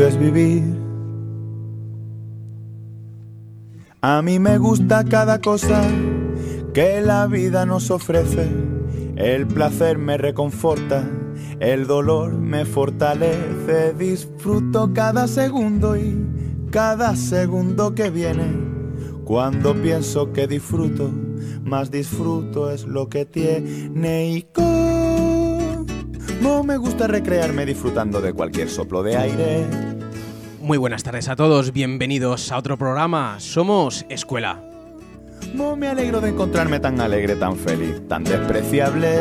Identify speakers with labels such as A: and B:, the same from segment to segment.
A: es vivir. A mí me gusta cada cosa que la vida nos ofrece. El placer me reconforta, el dolor me fortalece. Disfruto cada segundo y cada segundo que viene. Cuando pienso que disfruto, más disfruto es lo que tiene. Y como me gusta recrearme disfrutando de cualquier soplo de aire.
B: Muy buenas tardes a todos, bienvenidos a otro programa. Somos Escuela.
A: No me alegro de encontrarme tan alegre, tan feliz, tan despreciable.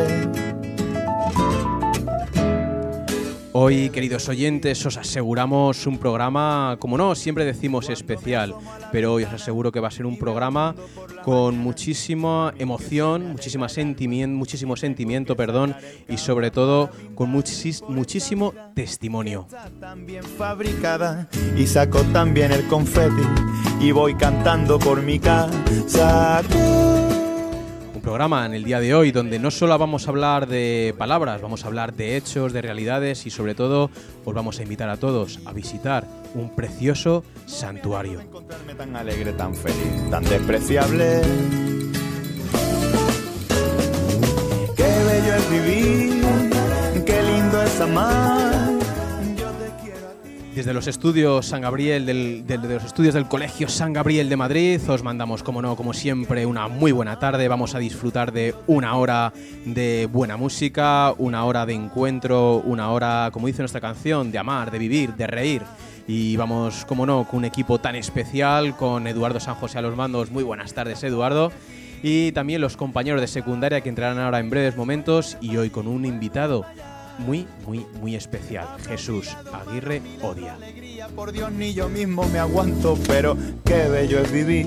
B: Hoy, queridos oyentes, os aseguramos un programa, como no, siempre decimos especial, pero hoy os aseguro que va a ser un programa con muchísima emoción, muchísimo sentimiento, y sobre todo con muchísimo testimonio.
A: También fabricada y saco también el confeti y voy cantando por mi casa.
B: Un programa en el día de hoy donde no solo vamos a hablar de palabras, vamos a hablar de hechos, de realidades y sobre todo os vamos a invitar a todos a visitar un precioso santuario.
A: Encontrarme tan alegre, tan feliz, tan despreciable. Qué bello es vivir, qué lindo es amar.
B: Desde los estudios San Gabriel de los estudios del Colegio San Gabriel de Madrid os mandamos, como no, como siempre, una muy buena tarde. Vamos a disfrutar de una hora de buena música, una hora de encuentro, una hora, como dice nuestra canción, de amar, de vivir, de reír. Y vamos, como no, con un equipo tan especial, con Eduardo San José a los mandos. Muy buenas tardes, Eduardo. Y también los compañeros de secundaria que entrarán ahora en breves momentos. Y hoy con un invitado muy especial, Jesús Aguirre Odia.
A: Por Dios, ni yo mismo me aguanto, pero qué bello es vivir.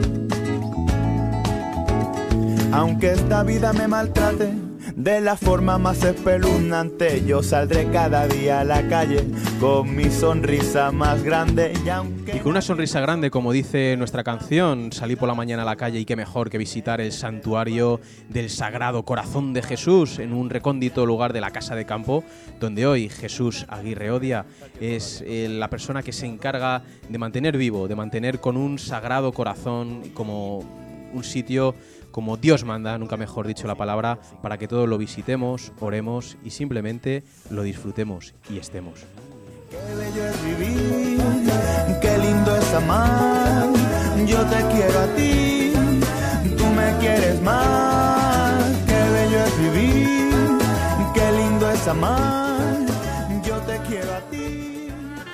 A: Aunque esta vida me maltrate de la forma más espeluznante, yo saldré cada día a la calle con mi sonrisa más grande. Y
B: con una sonrisa grande, como dice nuestra canción, salí por la mañana a la calle y qué mejor que visitar el santuario del Sagrado Corazón de Jesús en un recóndito lugar de la Casa de Campo, donde hoy Jesús Aguirre Odia es la persona que se encarga de mantener vivo, de mantener con un sagrado corazón como un sitio como Dios manda, nunca mejor dicho la palabra, para que todos lo visitemos, oremos y simplemente lo disfrutemos y estemos.
A: Qué bello es vivir, qué lindo es amar, yo te quiero a ti, tú me quieres más. Qué bello es vivir, qué lindo es amar, yo te quiero a ti.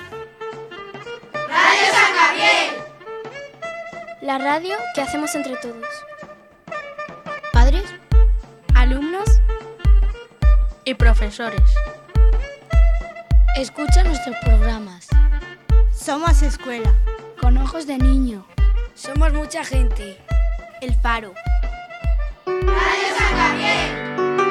C: Radio San Gabriel.
D: La radio que hacemos entre todos. Padres, alumnos
C: y profesores.
D: Escucha nuestros programas.
E: Somos Escuela.
D: Con ojos de niño.
E: Somos mucha gente.
D: El Faro.
C: Radio San Gabriel.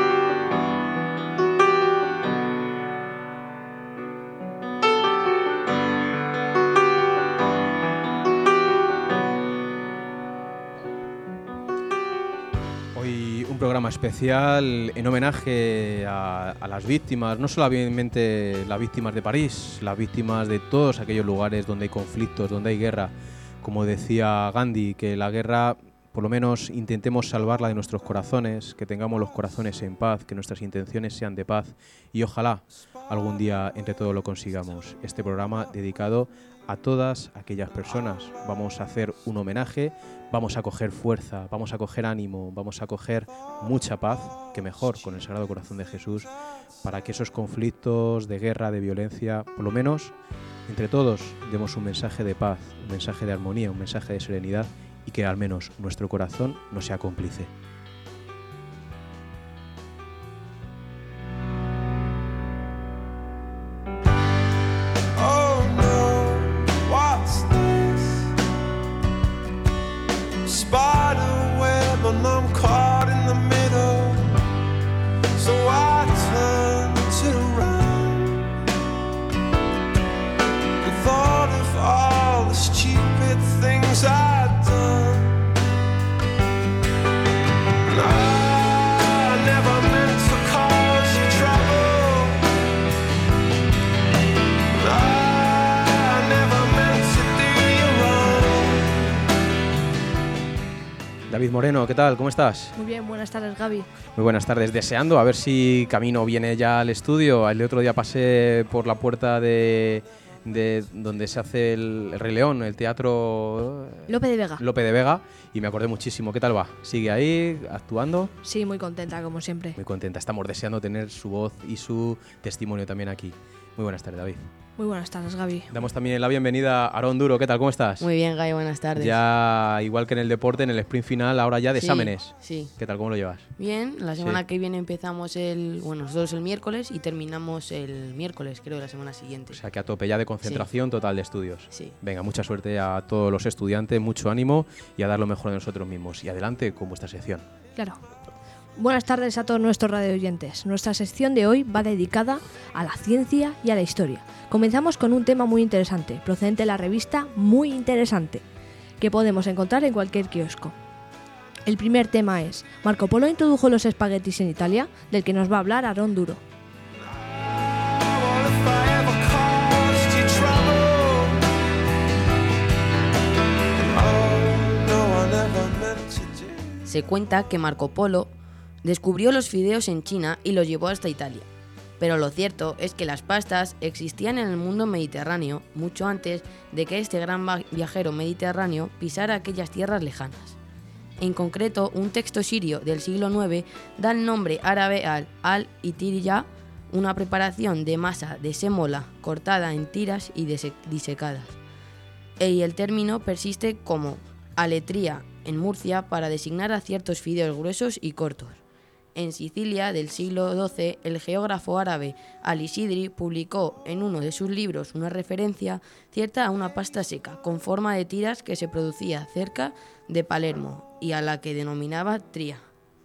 B: Programa especial en homenaje a las víctimas, no solamente las víctimas de París, las víctimas de todos aquellos lugares donde hay conflictos, donde hay guerra. Como decía Gandhi, que la guerra, por lo menos intentemos salvarla de nuestros corazones, que tengamos los corazones en paz, que nuestras intenciones sean de paz y ojalá algún día entre todos lo consigamos. Este programa dedicado a todas aquellas personas. Vamos a hacer un homenaje, vamos a coger fuerza, vamos a coger ánimo, vamos a coger mucha paz, que mejor con el Sagrado Corazón de Jesús, para que esos conflictos de guerra, de violencia, por lo menos entre todos demos un mensaje de paz, un mensaje de armonía, un mensaje de serenidad y que al menos nuestro corazón no sea cómplice. David Moreno, ¿qué tal? ¿Cómo estás?
F: Muy bien, buenas tardes, Gaby.
B: Muy buenas tardes. Deseando a ver si camino viene ya al estudio. El otro día pasé por la puerta de donde se hace el Rey León, el teatro
F: Lope de Vega,
B: y me acordé muchísimo. ¿Qué tal va? ¿Sigue ahí actuando?
F: Sí, muy contenta, como siempre.
B: Muy contenta. Estamos deseando tener su voz y su testimonio también aquí. Muy buenas tardes, David.
F: Muy buenas tardes, Gaby.
B: Damos también la bienvenida a Aarón Duro. ¿Qué tal? ¿Cómo estás?
G: Muy bien, Gaby, buenas tardes.
B: Ya, igual que en el deporte, en el sprint final, ahora ya de exámenes.
G: Sí.
B: ¿Qué tal? ¿Cómo lo llevas?
G: Bien, la semana que viene empezamos nosotros el miércoles y terminamos el miércoles, creo, de la semana siguiente.
B: O sea, que a tope ya de concentración total de estudios.
G: Sí.
B: Venga, mucha suerte a todos los estudiantes, mucho ánimo y a dar lo mejor de nosotros mismos. Y adelante con vuestra sección.
F: Claro. Buenas tardes a todos nuestros radioyentes. Nuestra sección de hoy va dedicada a la ciencia y a la historia. Comenzamos con un tema muy interesante, procedente de la revista Muy Interesante, que podemos encontrar en cualquier kiosco. El primer tema es: Marco Polo introdujo los espaguetis en Italia, del que nos va a hablar Aarón Duro.
G: Se cuenta que Marco Polo descubrió los fideos en China y los llevó hasta Italia. Pero lo cierto es que las pastas existían en el mundo mediterráneo mucho antes de que este gran viajero mediterráneo pisara aquellas tierras lejanas. En concreto, un texto sirio del siglo IX da el nombre árabe al-itirya, una preparación de masa de sémola cortada en tiras y disecadas. Y el término persiste como aletría en Murcia para designar a ciertos fideos gruesos y cortos. En Sicilia, del siglo XII, el geógrafo árabe Al-Isidri publicó en uno de sus libros una referencia cierta a una pasta seca con forma de tiras que se producía cerca de Palermo y a la que denominaba tria.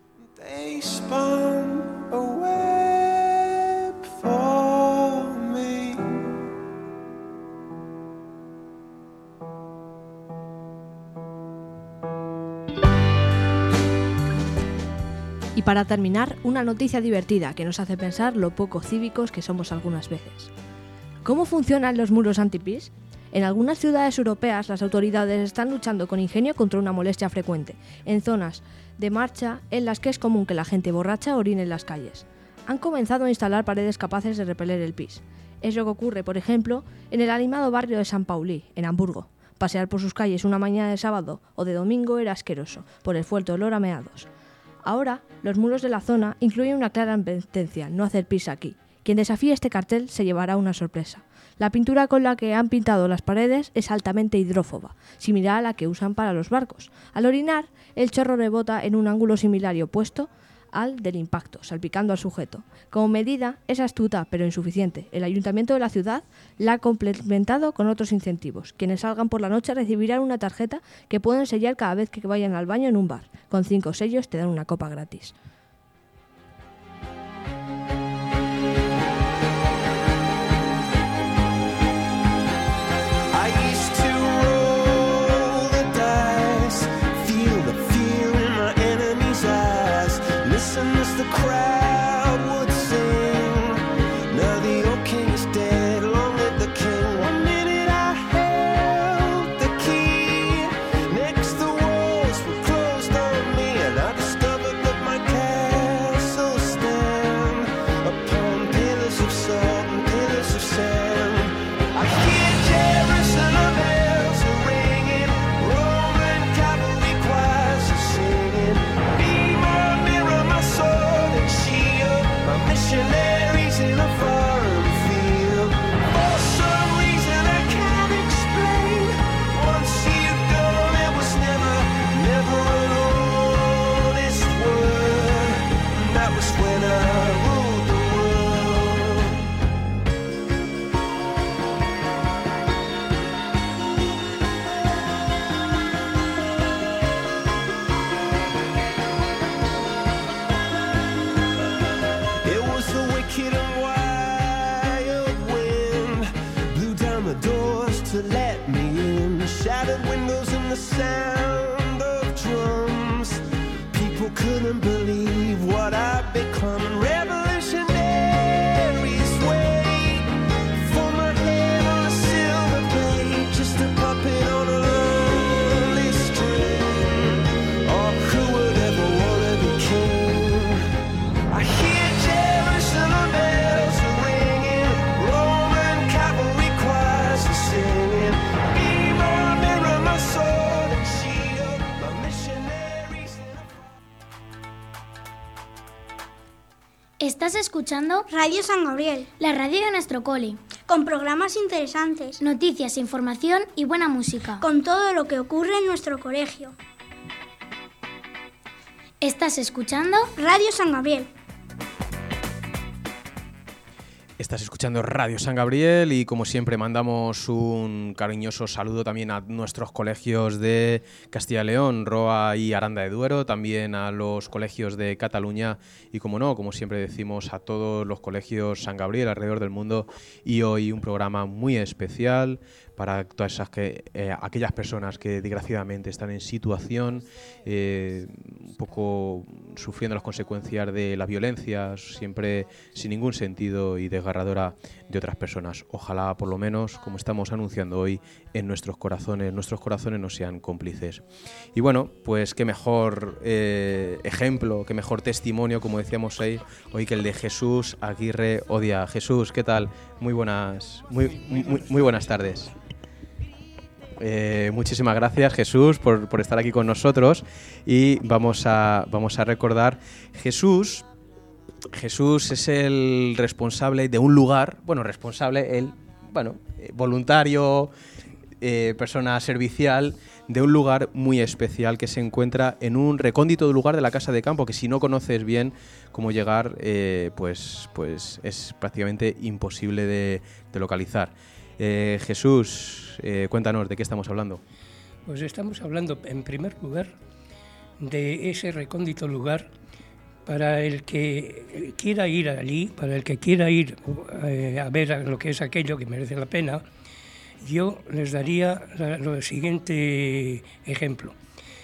F: Y para terminar, una noticia divertida que nos hace pensar lo poco cívicos que somos algunas veces. ¿Cómo funcionan los muros antipis? En algunas ciudades europeas las autoridades están luchando con ingenio contra una molestia frecuente, en zonas de marcha en las que es común que la gente borracha orine en las calles. Han comenzado a instalar paredes capaces de repeler el pis. Es lo que ocurre, por ejemplo, en el animado barrio de San Pauli, en Hamburgo. Pasear por sus calles una mañana de sábado o de domingo era asqueroso, por el fuerte olor a meados. Ahora, los muros de la zona incluyen una clara advertencia: no hacer pis aquí. Quien desafíe este cartel se llevará una sorpresa. La pintura con la que han pintado las paredes es altamente hidrófoba, similar a la que usan para los barcos. Al orinar, el chorro rebota en un ángulo similar y opuesto al del impacto, salpicando al sujeto. Como medida, es astuta, pero insuficiente. El ayuntamiento de la ciudad la ha complementado con otros incentivos. Quienes salgan por la noche recibirán una tarjeta que pueden sellar cada vez que vayan al baño en un bar. Con 5 sellos te dan una copa gratis.
H: Estás escuchando
E: Radio San Gabriel,
H: la radio de nuestro cole,
E: con programas interesantes,
H: noticias, información y buena música,
E: con todo lo que ocurre en nuestro colegio.
H: Estás escuchando
E: Radio San Gabriel.
B: Estás escuchando Radio San Gabriel y como siempre mandamos un cariñoso saludo también a nuestros colegios de Castilla y León, Roa y Aranda de Duero, también a los colegios de Cataluña y como no, como siempre decimos, a todos los colegios San Gabriel alrededor del mundo, y hoy un programa muy especial para todas aquellas personas que desgraciadamente están en situación un poco sufriendo las consecuencias de la violencia, siempre sin ningún sentido y desgarradora de otras personas. Ojalá, por lo menos, como estamos anunciando hoy, en nuestros corazones no sean cómplices. Y bueno, pues qué mejor ejemplo, qué mejor testimonio, como decíamos hoy que el de Jesús Aguirre Odia. Jesús, ¿qué tal? Muy buenas tardes. Muchísimas gracias, Jesús, por estar aquí con nosotros, y vamos a recordar. Jesús es el responsable de un lugar, voluntario, persona servicial de un lugar muy especial que se encuentra en un recóndito lugar de la Casa de Campo, que si no conoces bien cómo llegar, pues es prácticamente imposible de localizar. Jesús, cuéntanos de qué estamos hablando.
I: Pues estamos hablando, en primer lugar, de ese recóndito lugar para el que quiera ir allí, para el que quiera ir a ver lo que es aquello que merece la pena. Yo les daría lo siguiente ejemplo.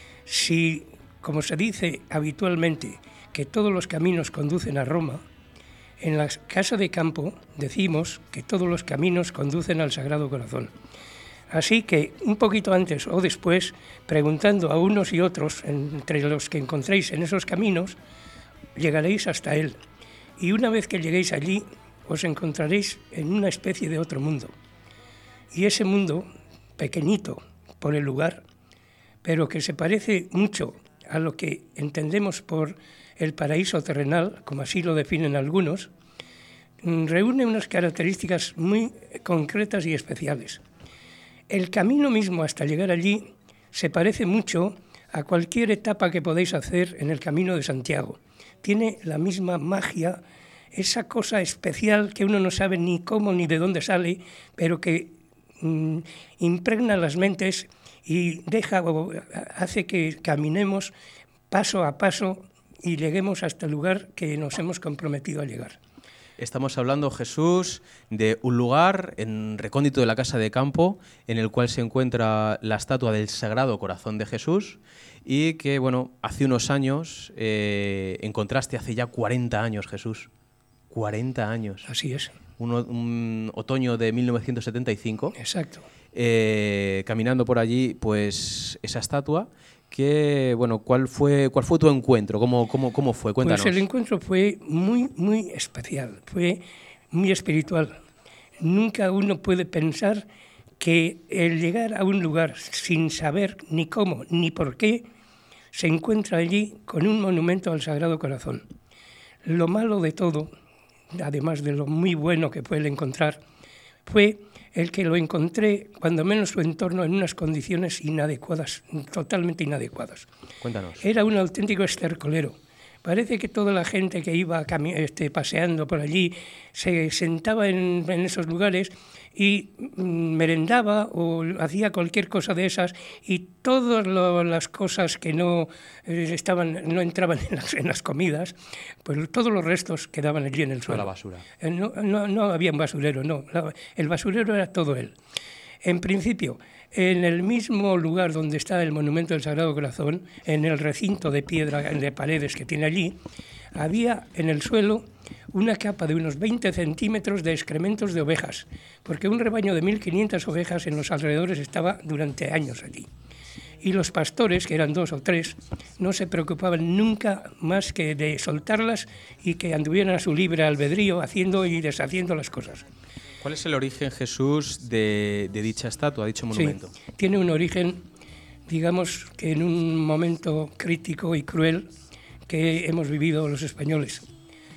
I: Si, como se dice habitualmente, que todos los caminos conducen a Roma, en la Casa de Campo decimos que todos los caminos conducen al Sagrado Corazón. Así que un poquito antes o después, preguntando a unos y otros, entre los que encontréis en esos caminos, llegaréis hasta él. Y una vez que lleguéis allí, os encontraréis en una especie de otro mundo. Y ese mundo, pequeñito por el lugar, pero que se parece mucho a lo que entendemos por el paraíso terrenal, como así lo definen algunos, reúne unas características muy concretas y especiales. El camino mismo hasta llegar allí se parece mucho a cualquier etapa que podéis hacer en el Camino de Santiago. Tiene la misma magia, esa cosa especial que uno no sabe ni cómo ni de dónde sale, pero que impregna las mentes y hace que caminemos paso a paso y lleguemos hasta el lugar que nos hemos comprometido a llegar.
B: Estamos hablando, Jesús, de un lugar en recóndito de la Casa de Campo en el cual se encuentra la estatua del Sagrado Corazón de Jesús y que, bueno, hace unos años encontraste, hace ya 40 años, Jesús. 40 años.
I: Así es.
B: Un otoño de 1975.
I: Exacto.
B: Caminando por allí, pues esa estatua. Que, bueno, ¿cuál fue tu encuentro? ¿Cómo fue? Cuéntanos.
I: Pues el encuentro fue muy especial, fue muy espiritual. Nunca uno puede pensar que el llegar a un lugar sin saber ni cómo ni por qué se encuentra allí con un monumento al Sagrado Corazón. Lo malo de todo, además de lo muy bueno que fue el encontrar, fue el que lo encontré, cuando menos su entorno, en unas condiciones inadecuadas, totalmente inadecuadas.
B: Cuéntanos.
I: Era un auténtico estercolero. Parece que toda la gente que iba paseando por allí se sentaba en esos lugares y merendaba o hacía cualquier cosa de esas, y todas las cosas que no entraban en las comidas, pues todos los restos quedaban allí en el suelo.
B: La basura.
I: No había un basurero, no. El basurero era todo él. En principio, en el mismo lugar donde está el monumento del Sagrado Corazón, en el recinto de piedra de paredes que tiene allí, había en el suelo una capa de unos 20 centímetros de excrementos de ovejas, porque un rebaño de 1.500 ovejas en los alrededores estaba durante años allí. Y los pastores, que eran 2 o 3, no se preocupaban nunca más que de soltarlas y que anduvieran a su libre albedrío haciendo y deshaciendo las cosas.
B: ¿Cuál es el origen, Jesús, de dicha estatua, dicho monumento?
I: Sí, tiene un origen, digamos, que en un momento crítico y cruel que hemos vivido los españoles.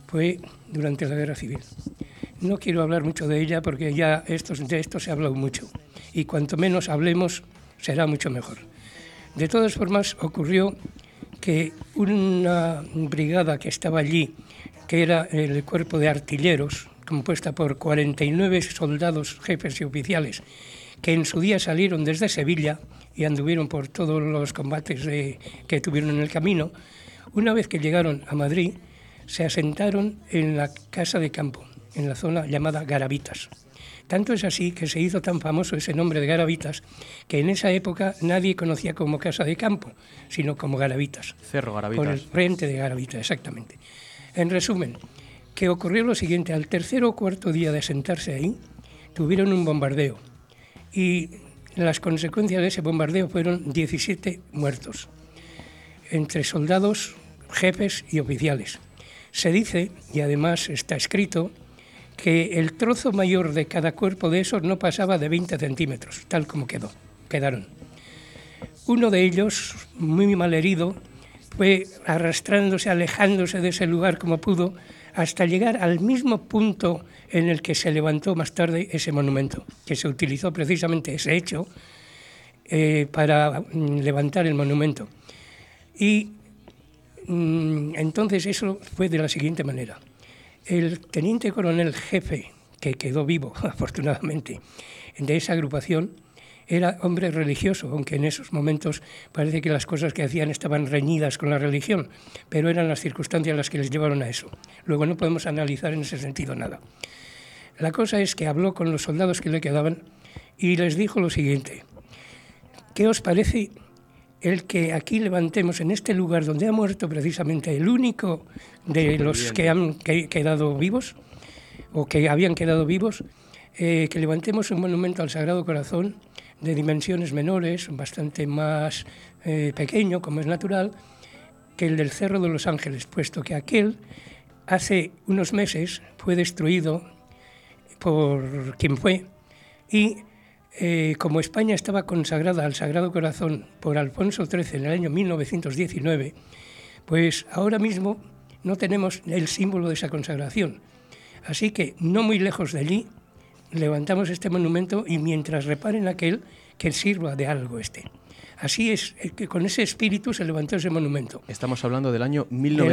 I: fue durante la Guerra Civil. No quiero hablar mucho de ella porque ya de esto se ha hablado mucho y cuanto menos hablemos será mucho mejor. De todas formas, ocurrió que una brigada que estaba allí, que era el cuerpo de artilleros, compuesta por 49 soldados, jefes y oficiales, que en su día salieron desde Sevilla y anduvieron por todos los combates que tuvieron en el camino, una vez que llegaron a Madrid, se asentaron en la casa de campo, en la zona llamada Garavitas. Tanto es así que se hizo tan famoso ese nombre de Garavitas que en esa época nadie conocía como casa de campo, sino como Garavitas.
B: Cerro Garavitas.
I: Por el frente de Garavitas, exactamente. En resumen, que ocurrió lo siguiente: al tercer o cuarto día de asentarse ahí, tuvieron un bombardeo y las consecuencias de ese bombardeo fueron 17 muertos, entre soldados, jefes y oficiales. Se dice, y además está escrito, que el trozo mayor de cada cuerpo de esos no pasaba de 20 centímetros, tal como quedaron. Uno de ellos, muy mal herido, fue arrastrándose, alejándose de ese lugar como pudo, hasta llegar al mismo punto en el que se levantó más tarde ese monumento, que se utilizó precisamente ese hecho para levantar el monumento. Y entonces eso fue de la siguiente manera. El teniente coronel jefe, que quedó vivo, afortunadamente, de esa agrupación, era hombre religioso, aunque en esos momentos parece que las cosas que hacían estaban reñidas con la religión, pero eran las circunstancias las que les llevaron a eso. Luego no podemos analizar en ese sentido nada. La cosa es que habló con los soldados que le quedaban y les dijo lo siguiente: ¿qué os parece el que aquí levantemos, en este lugar donde ha muerto precisamente el único de los que han quedado vivos, o que habían quedado vivos, que levantemos un monumento al Sagrado Corazón de dimensiones menores, bastante más pequeño, como es natural, que el del Cerro de los Ángeles, puesto que aquel hace unos meses fue destruido por quien fue, y como España estaba consagrada al Sagrado Corazón por Alfonso XIII en el año 1919, pues ahora mismo no tenemos el símbolo de esa consagración. Así que no muy lejos de allí levantamos este monumento y mientras reparen aquel, que sirva de algo este. Así es, que con ese espíritu se levantó ese monumento.
B: Estamos hablando del año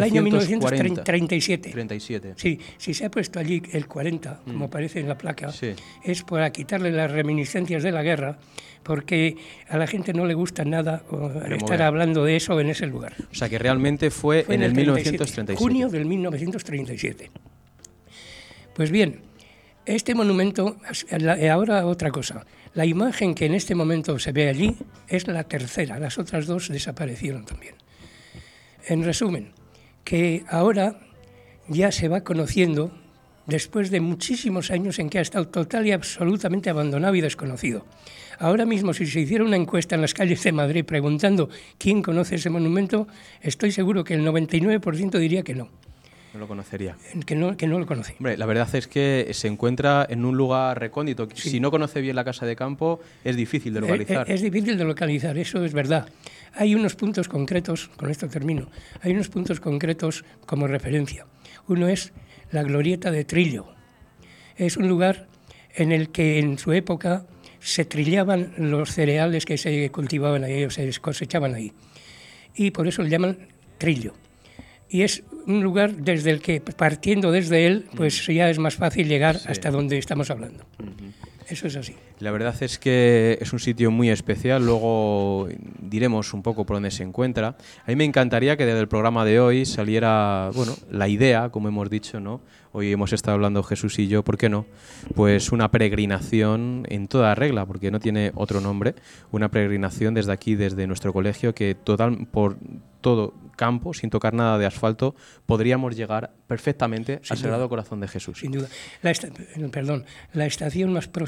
B: 1937.
I: 37. Sí, si se ha puesto allí el 40, como aparece en la placa,
B: sí,
I: es para quitarle las reminiscencias de la guerra, porque a la gente no le gusta nada estar hablando de eso en ese lugar.
B: O sea que realmente fue en el 1937.
I: Junio del 1937. Pues bien, este monumento, ahora otra cosa. La imagen que en este momento se ve allí es la tercera, las otras dos desaparecieron también. En resumen, que ahora ya se va conociendo, después de muchísimos años en que ha estado total y absolutamente abandonado y desconocido. Ahora mismo, si se hiciera una encuesta en las calles de Madrid preguntando quién conoce ese monumento, estoy seguro que el 99% diría que no.
B: No lo conocería.
I: Que no lo conoce.
B: Hombre, la verdad es que se encuentra en un lugar recóndito.
I: Sí.
B: Si no conoce bien la casa de campo, es difícil de localizar.
I: Es difícil de localizar, eso es verdad. Hay unos puntos concretos, con esto termino, hay unos puntos concretos como referencia. Uno es la glorieta de Trillo. Es un lugar en el que en su época se trillaban los cereales que se cultivaban ahí o se cosechaban ahí. Y por eso le llaman Trillo. Y es un lugar desde el que, partiendo desde él, pues ya es más fácil llegar hasta donde estamos hablando. Eso es así.
B: La verdad es que es un sitio muy especial, luego diremos un poco por dónde se encuentra. A mí me encantaría que desde el programa de hoy saliera, bueno, la idea, como hemos dicho, ¿no? Hoy hemos estado hablando Jesús y yo, ¿por qué no? Pues una peregrinación en toda regla, porque no tiene otro nombre, una peregrinación desde aquí, desde nuestro colegio, que por todo campo, sin tocar nada de asfalto, podríamos llegar perfectamente al Sagrado Corazón de Jesús.
I: Sin duda. La estación más próxima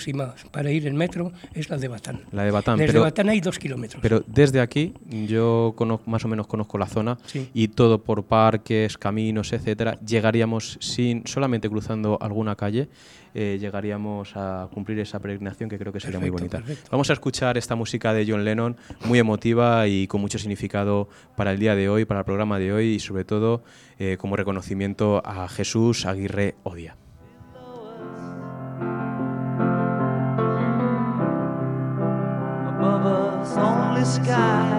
I: próxima para ir en metro es la de Batán.
B: La de Batán.
I: Desde Batán hay 2 kilómetros.
B: Pero desde aquí yo más o menos conozco la zona,
I: sí.
B: Y todo por parques, caminos, etcétera, llegaríamos solamente cruzando alguna calle, llegaríamos a cumplir esa peregrinación que creo que sería muy bonita.
I: Perfecto.
B: Vamos a escuchar esta música de John Lennon, muy emotiva y con mucho significado para el día de hoy, para el programa de hoy y sobre todo como reconocimiento a Jesús Aguirre Odia.
J: Above us, only sky.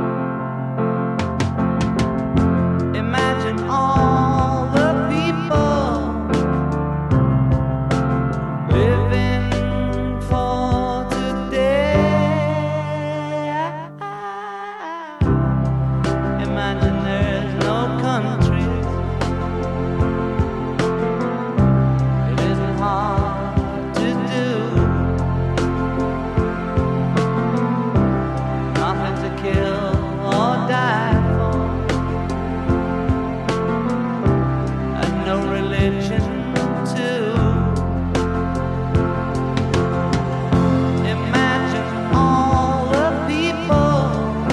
J: Imagine all the people living for today. Imagine there's no countries. It isn't hard to do. Nothing to kill or die for, and no religion too. Imagine all the people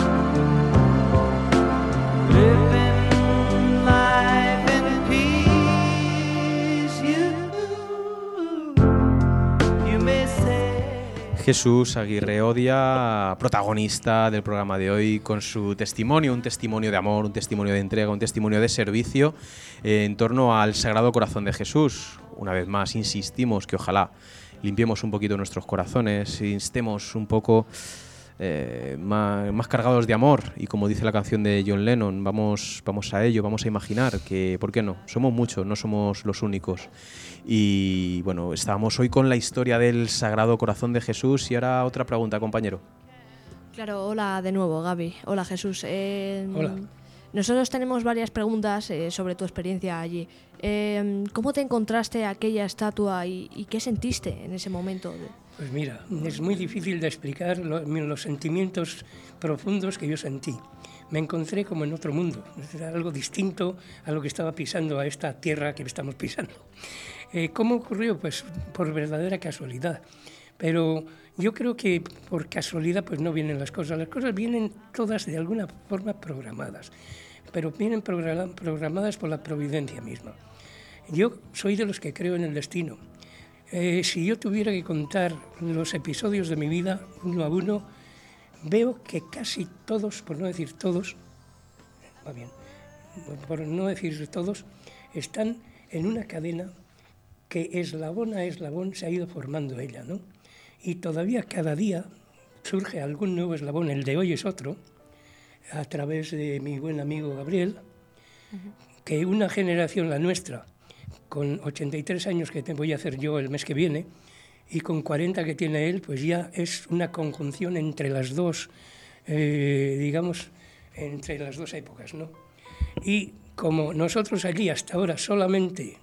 J: living life in peace. You may say
B: Jesús Aguirre Odia, protagonista del programa de hoy, con su testimonio, un testimonio de amor, un testimonio de entrega, un testimonio de servicio en torno al Sagrado Corazón de Jesús. Una vez más, insistimos que ojalá limpiemos un poquito nuestros corazones, instemos un poco más cargados de amor y como dice la canción de John Lennon, vamos a ello, vamos a imaginar que, ¿por qué no? Somos muchos, no somos los únicos. Y bueno, estábamos hoy con la historia del Sagrado Corazón de Jesús y ahora otra pregunta, compañero.
F: Claro, hola de nuevo, Gaby. Hola, Jesús.
I: Hola.
F: Nosotros tenemos varias preguntas sobre tu experiencia allí. ¿Cómo te encontraste aquella estatua y qué sentiste en ese momento?
I: Pues mira, es muy difícil de explicar los sentimientos profundos que yo sentí. Me encontré como en otro mundo, era algo distinto a lo que estaba pisando, a esta tierra que estamos pisando. ¿Cómo ocurrió? Pues por verdadera casualidad. Pero yo creo que por casualidad pues no vienen las cosas vienen todas de alguna forma programadas, pero vienen programadas por la providencia misma. Yo soy de los que creo en el destino. Si yo tuviera que contar los episodios de mi vida uno a uno, veo que casi todos, por no decir todos, va bien, por no decir todos, están en una cadena que eslabón a eslabón se ha ido formando ella, ¿no? Y todavía cada día surge algún nuevo eslabón, el de hoy es otro, a través de mi buen amigo Gabriel, que una generación, la nuestra, con 83 años que voy a hacer yo el mes que viene, y con 40 que tiene él, pues ya es una conjunción entre las dos, digamos, entre las dos épocas, ¿no? Y como nosotros allí hasta ahora solamente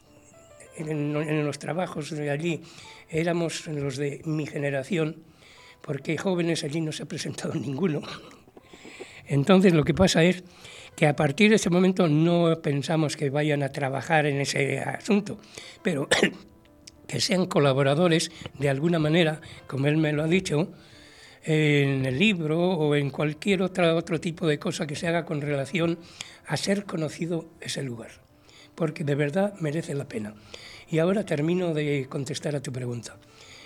I: en los trabajos de allí éramos los de mi generación, porque jóvenes allí no se ha presentado ninguno. Entonces lo que pasa es que a partir de ese momento no pensamos que vayan a trabajar en ese asunto, pero que sean colaboradores de alguna manera, como él me lo ha dicho, en el libro o en cualquier otro tipo de cosa que se haga con relación a ser conocido ese lugar, porque de verdad merece la pena. Y ahora termino de contestar a tu pregunta.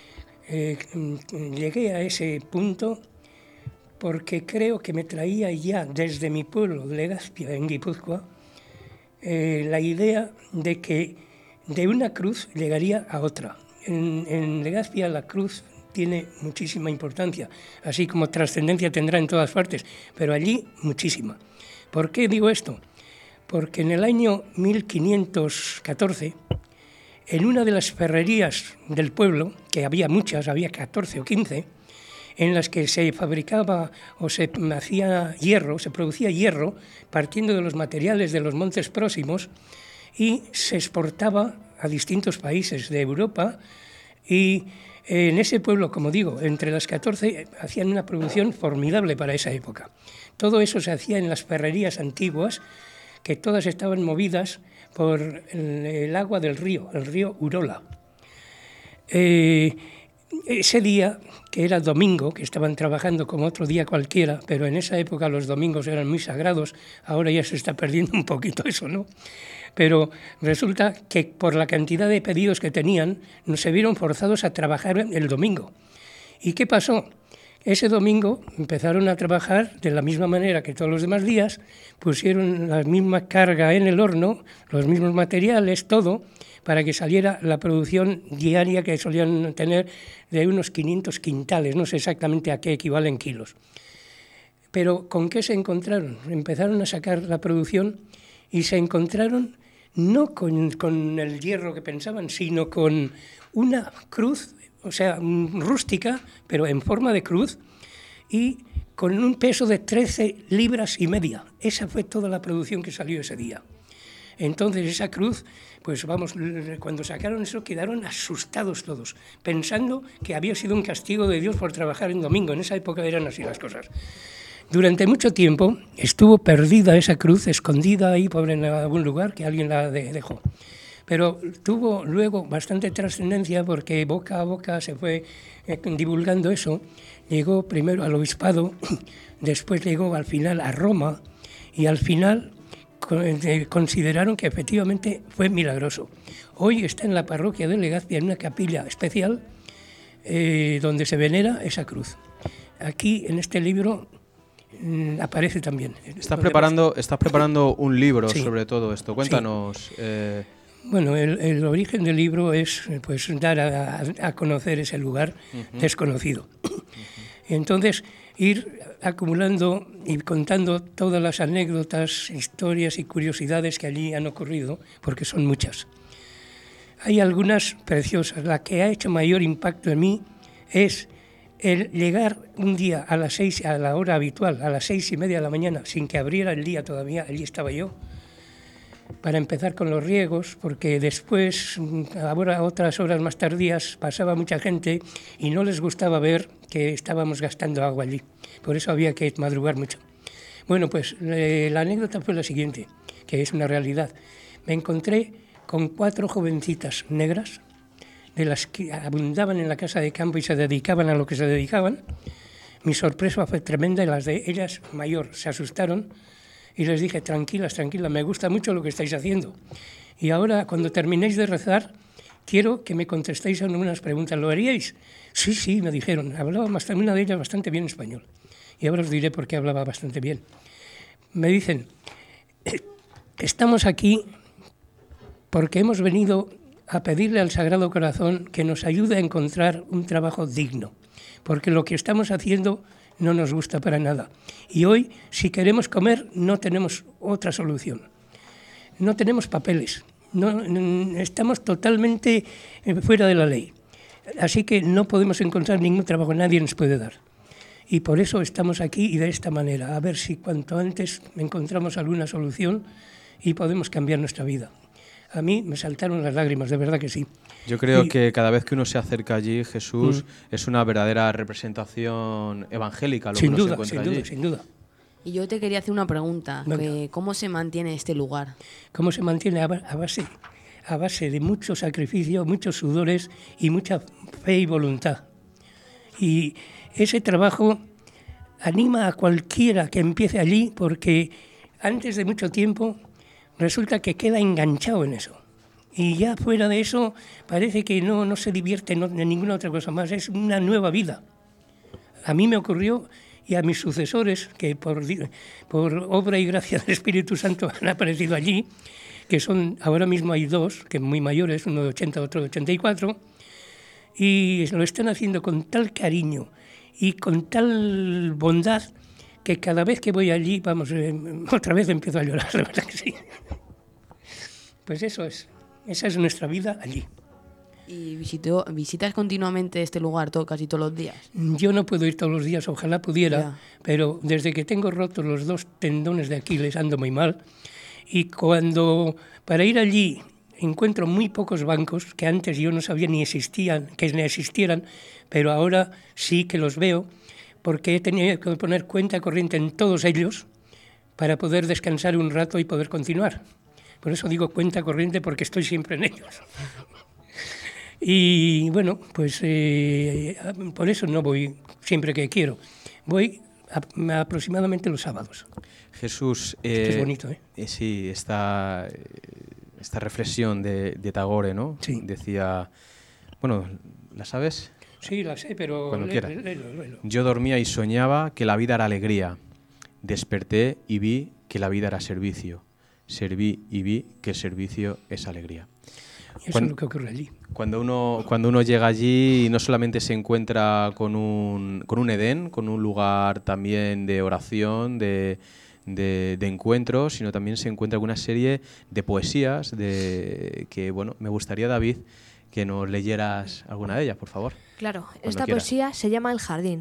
I: Llegué a ese punto porque creo que me traía ya desde mi pueblo de Legazpia, en Guipúzcoa, la idea de que de una cruz llegaría a otra. En Legazpia la cruz tiene muchísima importancia, así como trascendencia tendrá en todas partes, pero allí muchísima. ¿Por qué digo esto? Porque en el año 1514, en una de las ferrerías del pueblo, que había muchas, había 14 o 15, en las que se fabricaba o se hacía hierro, se producía hierro, partiendo de los materiales de los montes próximos, y se exportaba a distintos países de Europa, y en ese pueblo, como digo, entre las 14 hacían una producción formidable para esa época. Todo eso se hacía en las ferrerías antiguas, que todas estaban movidas por el agua del río, el río Urola. ese día, que era domingo, que estaban trabajando como otro día cualquiera, pero en esa época los domingos eran muy sagrados, ahora ya se está perdiendo un poquito eso, ¿no? Pero resulta que por la cantidad de pedidos que tenían, se vieron forzados a trabajar el domingo. ¿Y qué pasó? Ese domingo empezaron a trabajar de la misma manera que todos los demás días, pusieron la misma carga en el horno, los mismos materiales, todo, para que saliera la producción diaria que solían tener de unos 500 quintales, no sé exactamente a qué equivalen kilos. Pero ¿con qué se encontraron? Empezaron a sacar la producción y se encontraron no con el hierro que pensaban, sino con una cruz, o sea, rústica, pero en forma de cruz, y con un peso de 13 libras y media. Esa fue toda la producción que salió ese día. Entonces esa cruz, pues vamos, cuando sacaron eso quedaron asustados todos, pensando que había sido un castigo de Dios por trabajar en domingo. En esa época eran así las cosas. Durante mucho tiempo estuvo perdida esa cruz, escondida ahí por en algún lugar que alguien la dejó. Pero tuvo luego bastante trascendencia porque boca a boca se fue divulgando eso. Llegó primero al obispado, después llegó al final a Roma y al final consideraron que efectivamente fue milagroso. Hoy está en la parroquia de Legazpia en una capilla especial donde se venera esa cruz. Aquí en este libro aparece también.
B: Estás preparando un libro sobre todo esto. Cuéntanos.
I: Sí. Bueno, el origen del libro es pues dar a conocer ese lugar desconocido. Entonces, ir acumulando y contando todas las anécdotas, historias y curiosidades que allí han ocurrido, porque son muchas. Hay algunas preciosas. La que ha hecho mayor impacto en mí es el llegar un día a las 6, a la hora habitual, a las 6:30 de la mañana, sin que abriera el día todavía, allí estaba yo, para empezar con los riegos, porque después, ahora otras horas más tardías, pasaba mucha gente y no les gustaba ver que estábamos gastando agua allí. Por eso había que madrugar mucho. Bueno, pues la anécdota fue la siguiente, que es una realidad. Me encontré con 4 jovencitas negras, de las que abundaban en la casa de campo y se dedicaban a lo que se dedicaban. Mi sorpresa fue tremenda y las de ellas, mayor, se asustaron. Y les dije, tranquilas, me gusta mucho lo que estáis haciendo. Y ahora, cuando terminéis de rezar, quiero que me contestéis a unas preguntas. ¿Lo haríais? Sí, me dijeron. Hablaba una de ellas bastante bien español. Y ahora os diré por qué hablaba bastante bien. Me dicen, estamos aquí porque hemos venido a pedirle al Sagrado Corazón que nos ayude a encontrar un trabajo digno. Porque lo que estamos haciendo no nos gusta para nada. Y hoy, si queremos comer, no tenemos otra solución. No tenemos papeles. Estamos totalmente fuera de la ley. Así que no podemos encontrar ningún trabajo, nadie nos puede dar. Y por eso estamos aquí y de esta manera, a ver si cuanto antes encontramos alguna solución y podemos cambiar nuestra vida. A mí me saltaron las lágrimas, de verdad que sí.
B: Yo creo que cada vez que uno se acerca allí, Jesús, es una verdadera representación evangélica lo que uno se encuentra allí.
I: Sin duda.
G: Y yo te quería hacer una pregunta. ¿Cómo se mantiene este lugar?
I: ¿Cómo se mantiene? A base de mucho sacrificio, muchos sudores y mucha fe y voluntad. Y ese trabajo anima a cualquiera que empiece allí porque antes de mucho tiempo resulta que queda enganchado en eso. Y ya fuera de eso parece que no se divierte en ninguna otra cosa más. Es una nueva vida. A mí me ocurrió y a mis sucesores, que por obra y gracia del Espíritu Santo han aparecido allí, que son, ahora mismo hay 2, que muy mayores, uno de 80, otro de 84, y lo están haciendo con tal cariño y con tal bondad que cada vez que voy allí, otra vez empiezo a llorar, la verdad que sí. Pues esa es nuestra vida allí.
G: ¿Y visitas continuamente este lugar casi todos los días?
I: Yo no puedo ir todos los días, ojalá pudiera, pero desde que tengo rotos los 2 tendones de Aquiles ando muy mal. Y para ir allí encuentro muy pocos bancos, que antes yo no sabía que ni existieran, pero ahora sí que los veo, porque he tenido que poner cuenta corriente en todos ellos para poder descansar un rato y poder continuar. Por eso digo cuenta corriente, porque estoy siempre en ellos. Y bueno, pues por eso no voy siempre que quiero. Voy aproximadamente los sábados.
B: Jesús,
I: Es bonito, ¿eh?
B: Sí, esta reflexión de Tagore, ¿no?
I: Sí.
B: Decía, bueno, ¿la sabes?
I: Sí, la sé, pero
B: Cuando quiera.
I: léelo.
B: Yo dormía y soñaba que la vida era alegría. Desperté y vi que la vida era servicio. Serví y vi que el servicio es alegría.
I: Y eso es lo que ocurre allí.
B: Cuando uno llega allí, no solamente se encuentra con un Edén, con un lugar también de oración, de encuentros, sino también se encuentra con una serie de poesías que, bueno, me gustaría, David, que nos leyeras alguna de ellas, por favor.
F: Claro,
B: Cuando
F: esta
B: quieras.
F: poesía se llama El jardín.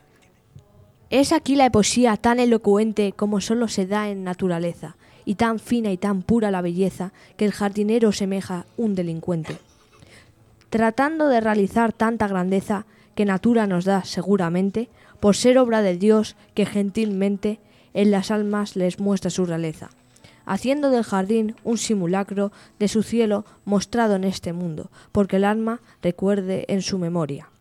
F: Es aquí la poesía tan elocuente como solo se da en naturaleza, y tan fina y tan pura la belleza que el jardinero semeja un delincuente. Tratando de realizar tanta grandeza que natura nos da seguramente, por ser obra de Dios que gentilmente en las almas les muestra su realeza, haciendo del jardín un simulacro de su cielo mostrado en este mundo, porque el alma recuerde en su memoria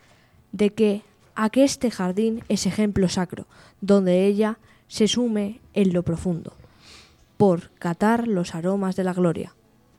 F: de que este jardín es ejemplo sacro, donde ella se sume en lo profundo, por catar los aromas de la gloria.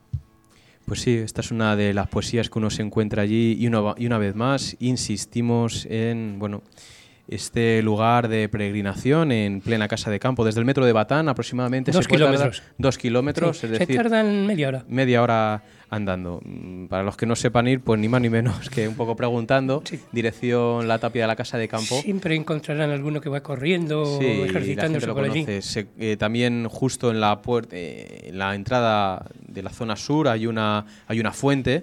B: Pues sí, esta es una de las poesías que uno se encuentra allí y una vez más insistimos en, bueno, este lugar de peregrinación en plena casa de campo. Desde el metro de Batán aproximadamente
I: 2
B: se puede tardar
I: kilómetros.
B: 2 kilómetros,
I: Sí,
B: es decir,
I: se tardan media hora.
B: media hora andando. Para los que no sepan ir, pues ni más ni menos que un poco preguntando,
I: Sí.
B: dirección La Tapia de la casa de campo.
I: Siempre encontrarán alguno que va corriendo o
B: Sí, la gente
I: ejercitándose
B: lo
I: por allí.
B: conoce. También justo en la puerta, en la entrada de la zona sur hay una fuente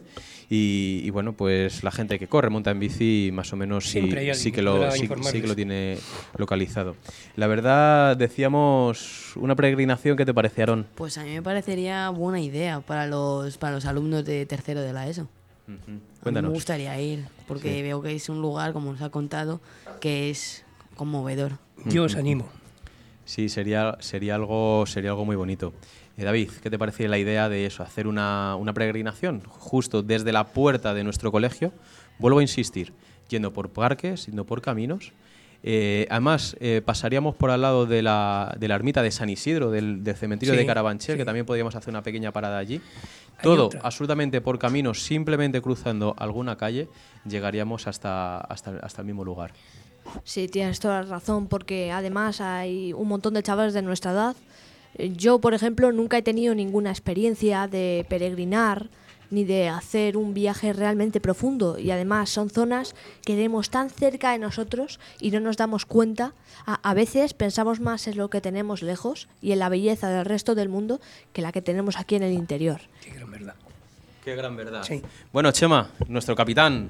B: y bueno, pues la gente que corre, monta en bici, más o menos
I: Siempre hay alguien
B: sí que
I: que
B: lo
I: podrá
B: sí que
I: informarles.
B: lo tiene localizado. La verdad, decíamos una peregrinación, ¿qué te parece, Aarón?
G: Pues a mí me parecería buena idea para los alumnos de tercero de la ESO. A mí
B: Cuéntanos.
G: me gustaría ir, porque
B: Sí.
G: veo que es un lugar, como nos ha contado, que es conmovedor.
I: Yo os animo.
B: Sí, sería algo muy bonito. David, ¿qué te parece la idea de eso? Hacer una peregrinación justo desde la puerta de nuestro colegio. Vuelvo a insistir, yendo por parques, yendo por caminos. Además, pasaríamos por al lado de la ermita de San Isidro, del cementerio
I: Sí,
B: de Carabanchel,
I: sí.
B: que también podríamos hacer una pequeña parada allí.
I: Hay
B: Todo
I: otra.
B: absolutamente por caminos, simplemente cruzando alguna calle, llegaríamos hasta el mismo lugar.
F: Sí, tienes toda la razón, porque además hay un montón de chavales de nuestra edad. Yo, por ejemplo, nunca he tenido ninguna experiencia de peregrinar ni de hacer un viaje realmente profundo, y además son zonas que tenemos tan cerca de nosotros y no nos damos cuenta. A veces pensamos más en lo que tenemos lejos y en la belleza del resto del mundo que la que tenemos aquí en el interior.
I: Qué gran verdad.
B: Qué gran verdad.
I: Sí.
B: Bueno, Chema, nuestro capitán,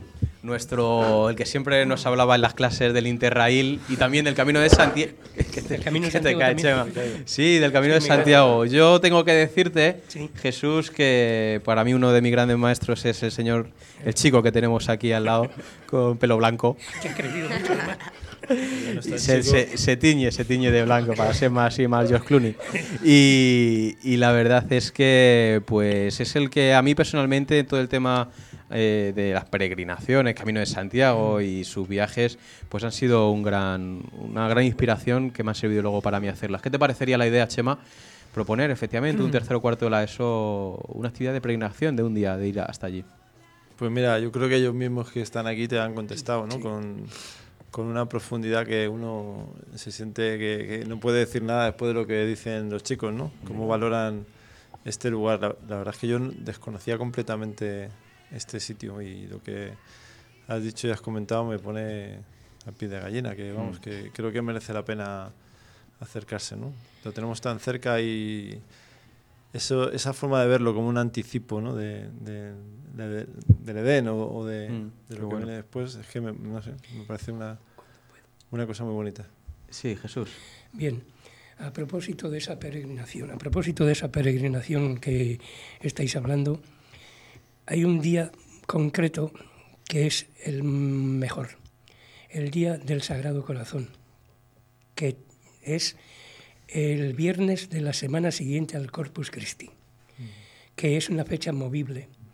B: el que siempre nos hablaba en las clases del Interrail y también del Camino de Santiago.
I: Del Camino de
B: Que te
I: Santiago
B: cae,
I: también.
B: Chema. Sí, del Camino
I: Sí,
B: de
I: me
B: Santiago. Yo tengo que decirte,
I: Sí.
B: Jesús, que para mí uno de mis grandes maestros es el chico que tenemos aquí al lado, con pelo blanco.
I: Que ha crecido mucho además.
B: Se tiñe de blanco para ser más George Clooney. Y la verdad es que pues es el que a mí personalmente todo el tema de las peregrinaciones, Camino de Santiago y sus viajes, pues han sido una gran inspiración que me ha servido luego para mí hacerlas. ¿Qué te parecería la idea, Chema? Proponer efectivamente un tercero o cuarto de la ESO, una actividad de peregrinación de un día, de ir hasta allí.
K: Pues mira, yo creo que ellos mismos que están aquí te han contestado, ¿no? Con una profundidad que uno se siente que no puede decir nada después de lo que dicen los chicos, ¿no? Cómo valoran este lugar. La verdad es que yo desconocía completamente este sitio, y lo que has dicho y has comentado me pone a pie de gallina, que vamos, que creo que merece la pena acercarse, ¿no? Lo tenemos tan cerca y esa forma de verlo como un anticipo, ¿no? del Edén o de lo que viene después, es que no sé, me parece una cosa muy bonita.
B: Sí, Jesús.
I: Bien, a propósito de esa peregrinación que estáis hablando, hay un día concreto que es el mejor, el Día del Sagrado Corazón, que es el viernes de la semana siguiente al Corpus Christi, que es una fecha movible.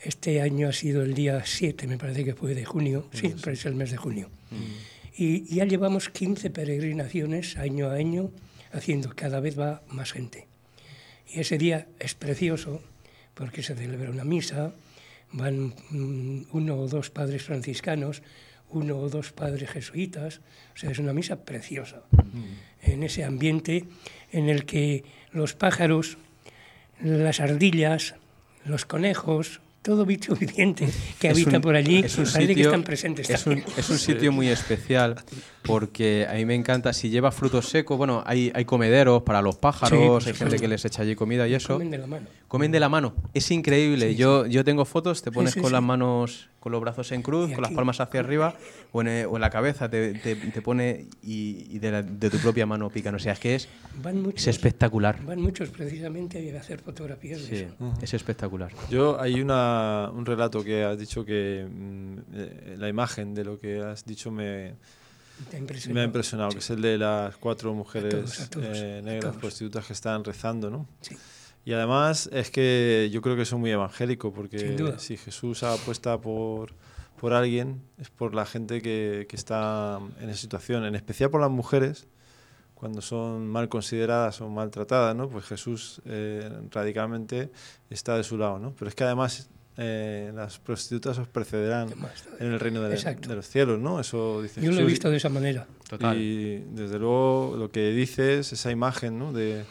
I: Este año ha sido el día 7, me parece que fue de junio, siempre es el mes de junio. Y ya llevamos 15 peregrinaciones año a año, haciendo, cada vez va más gente. Y ese día es precioso porque se celebra una misa, van 1 o 2 padres franciscanos, 1 o 2 padres jesuitas, o sea, es una misa preciosa. En ese ambiente en el que los pájaros, las ardillas, los conejos, todo bicho viviente que habita por allí, parece que están presentes también.
B: Es un sitio muy especial porque a mí me encanta, si lleva frutos secos, bueno, hay comederos para los pájaros, hay gente que les echa allí comida y eso.
I: Comen de la mano.
B: Comen de la mano, es increíble. Yo tengo fotos, te pones con las manos, con los brazos en cruz, con las palmas hacia arriba o en la cabeza, te pone y de tu propia mano pican. O sea, es que es espectacular.
I: Van muchos precisamente a hacer fotografías de eso.
B: Es espectacular.
K: Hay un relato que has dicho que la imagen de lo que has dicho me ha impresionado, que es el de las 4 mujeres negras prostitutas que están rezando, ¿no?
I: Sí.
K: Y además es que yo creo que eso es muy evangélico, porque
I: Sin duda.
K: si Jesús apuesta por alguien, es por la gente que está en esa situación, en especial por las mujeres, cuando son mal consideradas o maltratadas, ¿no? Pues Jesús radicalmente está de su lado, ¿no? Pero es que además las prostitutas os precederán en el reino de los cielos, ¿no? Eso dice
I: Yo
K: Jesús.
I: lo he visto de esa manera.
B: Total.
K: Y desde luego lo que dices, esa imagen, ¿no? de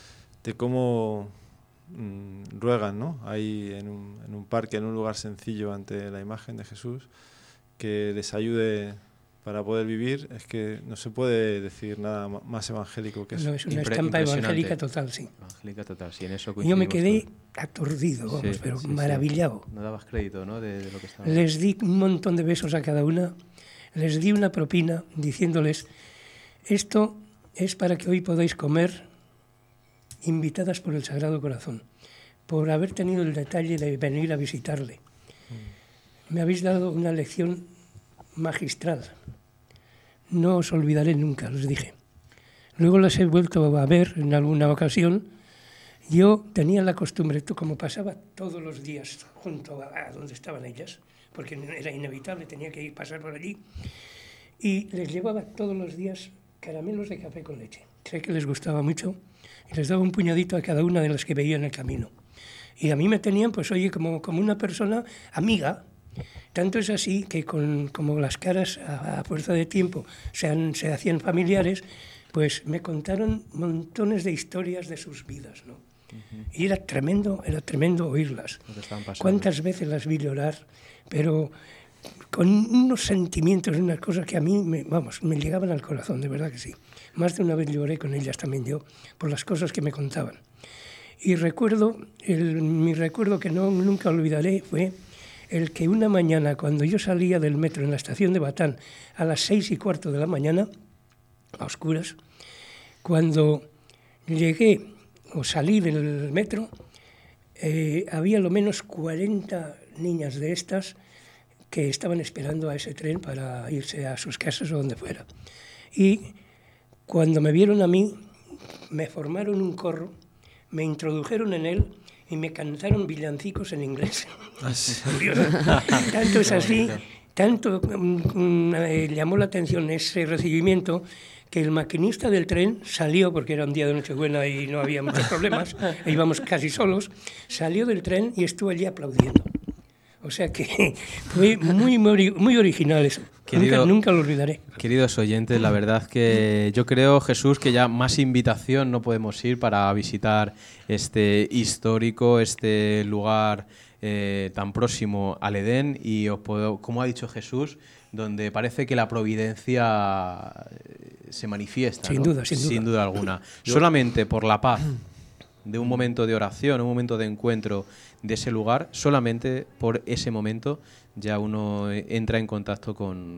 K: cómo ruegan, ¿no? Ahí en un parque, en un lugar sencillo ante la imagen de Jesús, que les ayude para poder vivir, es que no se puede decir nada más evangélico que eso.
I: No, es una estampa evangélica total, sí.
B: Evangélica total, sí, en eso
I: Yo me quedé
B: todos.
I: aturdido, vamos, pero maravillado.
B: No dabas crédito, ¿no? De lo que estaba.
I: Les di un montón de besos a cada una, les di una propina diciéndoles, esto es para que hoy podáis comer invitadas por el Sagrado Corazón, por haber tenido el detalle de venir a visitarle. Me habéis dado una lección magistral. No os olvidaré nunca, les dije. Luego las he vuelto a ver en alguna ocasión. Yo tenía la costumbre, como pasaba todos los días junto a donde estaban ellas, porque era inevitable, tenía que pasar por allí, y les llevaba todos los días caramelos de café con leche. Sé que les gustaba mucho, y les daba un puñadito a cada una de las que veía en el camino. Y a mí me tenían, pues oye, como una persona amiga. Tanto es así que como las caras a fuerza de tiempo se hacían familiares, pues me contaron montones de historias de sus vidas, ¿no? Y era tremendo oírlas. Cuántas veces las vi llorar, pero con unos sentimientos, unas cosas que a mí me llegaban al corazón, de verdad que sí. Más de una vez lloré con ellas también yo, por las cosas que me contaban. Y mi recuerdo que nunca olvidaré fue el que una mañana, cuando yo salía del metro en la estación de Batán a las 6:15 de la mañana, a oscuras, cuando llegué o salí del metro, había lo menos 40 niñas de estas que estaban esperando a ese tren para irse a sus casas o donde fuera. Y cuando me vieron a mí, me formaron un corro, me introdujeron en él y me cantaron villancicos en inglés. Tanto es así, tanto llamó la atención ese recibimiento, que el maquinista del tren salió, porque era un día de Nochebuena y no había muchos problemas, e íbamos casi solos, salió del tren y estuvo allí aplaudiendo. O sea que fue muy original eso. Nunca lo olvidaré.
B: Queridos oyentes, la verdad que yo creo, Jesús, que ya más invitación no podemos ir para visitar este histórico, este lugar tan próximo al Edén y, como ha dicho Jesús, donde parece que la providencia se manifiesta.
I: Sin
B: duda alguna. Solamente por la paz de un momento de oración, un momento de encuentro de ese lugar, solamente por ese momento ya uno entra en contacto con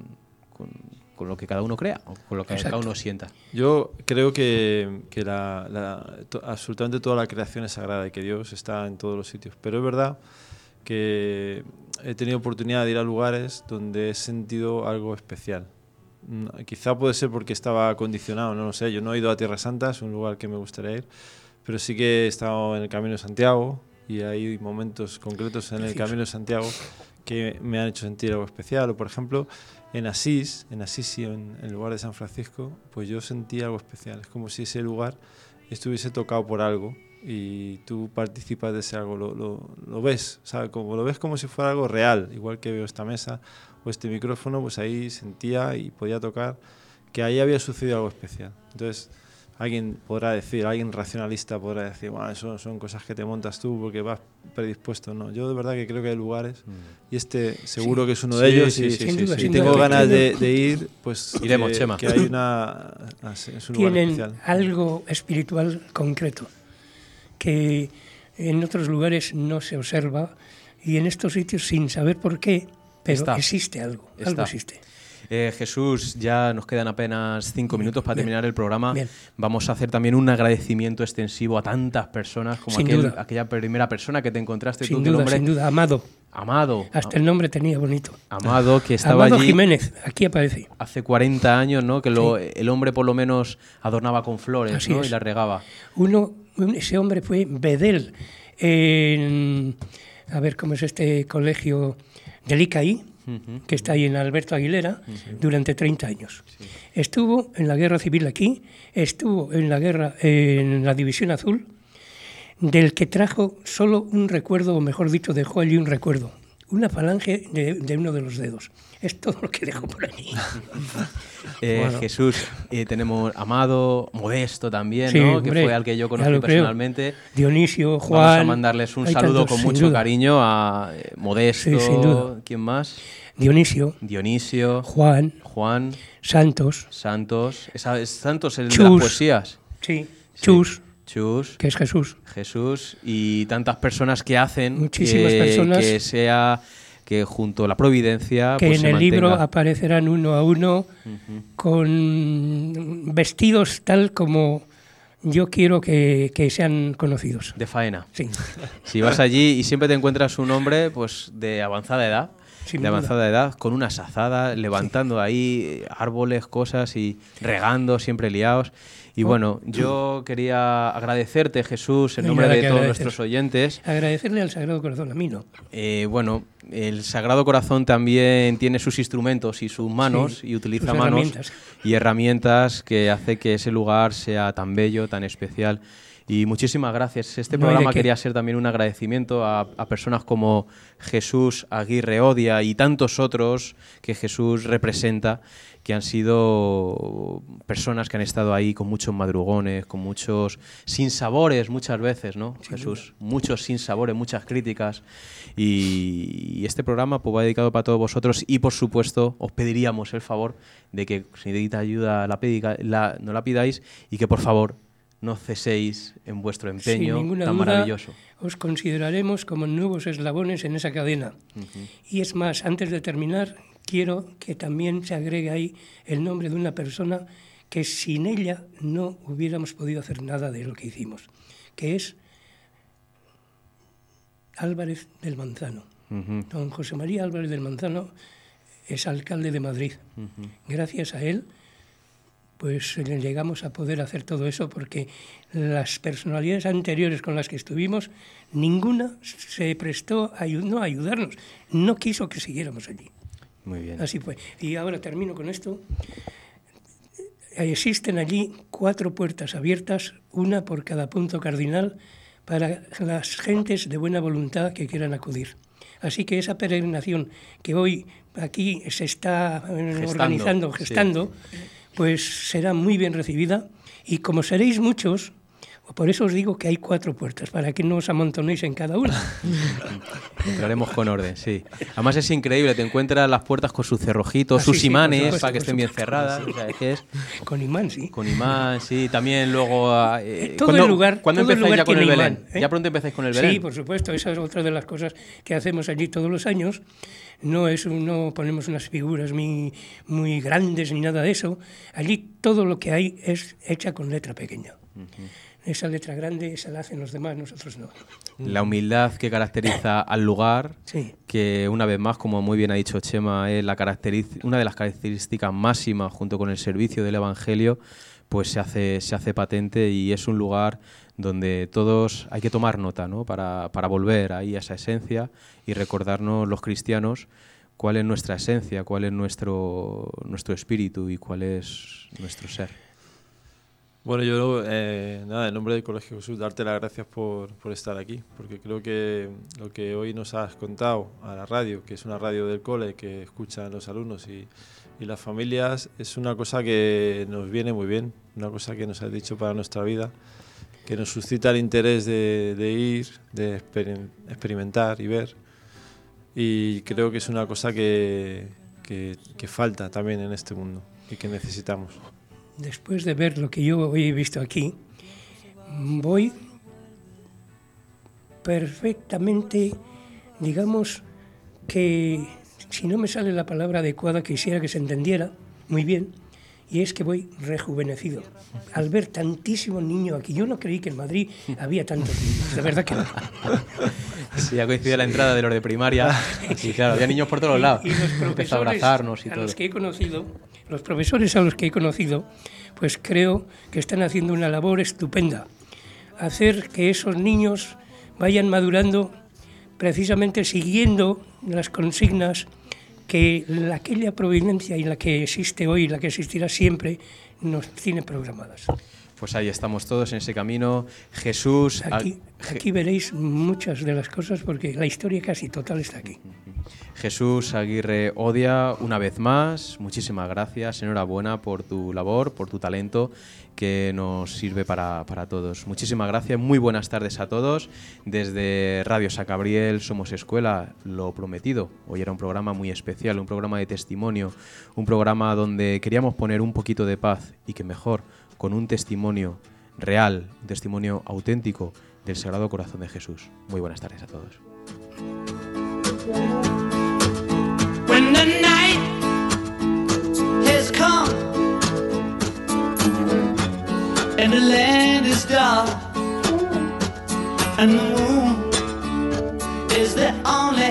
B: lo que cada uno crea, o con lo que cada uno sienta.
K: Yo creo que absolutamente toda la creación es sagrada y que Dios está en todos los sitios, pero es verdad que he tenido oportunidad de ir a lugares donde he sentido algo especial. Quizá puede ser porque estaba condicionado, no lo sé. Yo no he ido a Tierra Santa, es un lugar que me gustaría ir, pero sí que he estado en el Camino de Santiago y hay momentos concretos en el Camino de Santiago que me han hecho sentir algo especial. O por ejemplo, en Assisi o en el lugar de San Francisco, pues yo sentí algo especial. Es como si ese lugar estuviese tocado por algo y tú participas de ese algo, lo ves, ¿sabes? Como lo ves como si fuera algo real, igual que veo esta mesa o este micrófono, pues ahí sentía y podía tocar que ahí había sucedido algo especial. Entonces, alguien racionalista podrá decir, bueno, eso son cosas que te montas tú porque vas predispuesto. No, yo de verdad que creo que hay lugares y este seguro que es uno de ellos y tengo ganas de ir, pues
B: iremos, Chema.
K: Que hay es un lugar
I: Tienen
K: especial.
I: algo espiritual concreto que en otros lugares no se observa y en estos sitios sin saber por qué, pero existe algo existe.
B: Jesús, ya nos quedan apenas 5 minutos para terminar el programa. Vamos a hacer también un agradecimiento extensivo a tantas personas como aquella primera persona que te encontraste tú.
I: Sin duda, Amado. Hasta el nombre tenía bonito.
B: Amado, que estaba
I: Amado
B: allí.
I: Jiménez, aquí aparece.
B: Hace 40 años, ¿no? Que el hombre por lo menos adornaba con flores, ¿no? Y las regaba.
I: Ese hombre fue bedel en, a ver cómo es este colegio del ICAI, que está ahí en Alberto Aguilera, durante 30 años. Sí. Estuvo en la guerra civil aquí, estuvo en la guerra en la División Azul, del que trajo solo un recuerdo, o mejor dicho, dejó allí un recuerdo, una falange de uno de los dedos. Es todo lo que dejó por allí.
B: Bueno. Jesús, tenemos Amado, Modesto también, ¿no?
I: Hombre,
B: que fue al que yo conocí personalmente.
I: Dionisio, Juan.
B: Vamos a mandarles un saludo con mucho cariño a Modesto.
I: Sí, sin duda.
B: ¿Quién más?
I: Dionisio. Juan. Santos.
B: Santos, el
I: Chus.
B: de las poesías.
I: Sí. Chus.
B: Que
I: es Jesús.
B: Con y tantas personas que hacen
I: muchísimas personas
B: que sea que junto a la Providencia
I: que
B: pues
I: en el libro aparecerán uno a uno con vestidos tal como yo quiero que sean conocidos.
B: De faena.
I: Sí.
B: Si vas allí y siempre te encuentras un hombre pues de avanzada edad. Con unas azadas, levantando ahí árboles, cosas y regando, siempre liados. Y bueno, yo quería agradecerte, Jesús, en nombre de todos nuestros oyentes.
I: Agradecerle al Sagrado Corazón, a mí no.
B: Bueno, el Sagrado Corazón también tiene sus instrumentos y sus manos, y utiliza manos y herramientas que hace que ese lugar sea tan bello, tan especial. Y muchísimas gracias. Este programa quería ser también un agradecimiento a personas como Jesús Aguirre Odia y tantos otros que Jesús representa, que han sido personas que han estado ahí con muchos madrugones, con muchos sinsabores muchas veces, ¿no, Jesús? Muchos sinsabores, muchas críticas. Y este programa pues va dedicado para todos vosotros y, por supuesto, os pediríamos el favor de que si necesitáis ayuda no la pidáis y que, por favor, no ceséis en vuestro empeño
I: sin ninguna
B: tan
I: duda,
B: maravilloso.
I: Os consideraremos como nuevos eslabones en esa cadena. Y es más, antes de terminar, quiero que también se agregue ahí el nombre de una persona que sin ella no hubiéramos podido hacer nada de lo que hicimos, que es Álvarez del Manzano. Don José María Álvarez del Manzano es alcalde de Madrid. Gracias a él pues llegamos a poder hacer todo eso, porque las personalidades anteriores con las que estuvimos, ninguna se prestó a ayudarnos, no quiso que siguiéramos allí.
B: Muy bien.
I: Así fue. Y ahora termino con esto. Existen allí 4 puertas abiertas, una por cada punto cardinal, para las gentes de buena voluntad que quieran acudir. Así que esa peregrinación que hoy aquí se está gestando, pues será muy bien recibida, y como seréis muchos, por eso os digo que hay 4 puertas, para que no os amontonéis en cada una.
B: Entraremos con orden, sí. Además es increíble, te encuentras las puertas con sus cerrojitos, sus imanes, supuesto, para que estén bien cerradas. O sea, es
I: con imán, sí.
B: Con imán, sí. También luego... ¿Cuándo empezáis ya con el Belén?
I: Imán,
B: ¿Ya pronto empezáis con el Belén?
I: Sí, por supuesto. Esa es otra de las cosas que hacemos allí todos los años. No ponemos unas figuras muy grandes ni nada de eso. Allí todo lo que hay es hecha con letra pequeña. Esa letra grande, esa la hacen los demás, nosotros no.
B: La humildad que caracteriza al lugar,
I: sí,
B: que una vez más, como muy bien ha dicho Chema, es una de las características máximas junto con el servicio del Evangelio, pues se hace patente, y es un lugar donde todos hay que tomar nota, ¿no? Para volver ahí a esa esencia y recordarnos los cristianos cuál es nuestra esencia, cuál es nuestro espíritu y cuál es nuestro ser.
K: Bueno, yo, en nombre del Colegio Jesús, darte las gracias por estar aquí, porque creo que lo que hoy nos has contado a la radio, que es una radio del cole que escuchan los alumnos y las familias, es una cosa que nos viene muy bien, una cosa que nos has dicho para nuestra vida, que nos suscita el interés de ir, de experimentar y ver, y creo que es una cosa que falta también en este mundo y que necesitamos.
I: Después de ver lo que yo hoy he visto aquí, voy perfectamente, digamos que, si no me sale la palabra adecuada, quisiera que se entendiera muy bien, y es que voy rejuvenecido. Al ver tantísimos niños aquí, yo no creí que en Madrid había tantos niños, de verdad que no.
B: Sí, ya coincide la entrada de los de primaria, y claro, había niños por todos lados,
I: y los
B: empezó a abrazarnos y todo.
I: Los profesores a los que he conocido, pues creo que están haciendo una labor estupenda. Hacer que esos niños vayan madurando precisamente siguiendo las consignas que aquella providencia y la que existe hoy, la que existirá siempre, nos tiene programadas.
B: Pues ahí estamos todos en ese camino. Jesús...
I: Aquí veréis muchas de las cosas porque la historia casi total está aquí.
B: Jesús Aguirre Odia, una vez más, muchísimas gracias, enhorabuena por tu labor, por tu talento que nos sirve para todos. Muchísimas gracias, muy buenas tardes a todos. Desde Radio San Gabriel somos Escuela, lo prometido. Hoy era un programa muy especial, un programa de testimonio, un programa donde queríamos poner un poquito de paz y que mejor con un testimonio real, un testimonio auténtico del Sagrado Corazón de Jesús. Muy buenas tardes a todos.
J: When the night has come and the land is dark and the moon is the only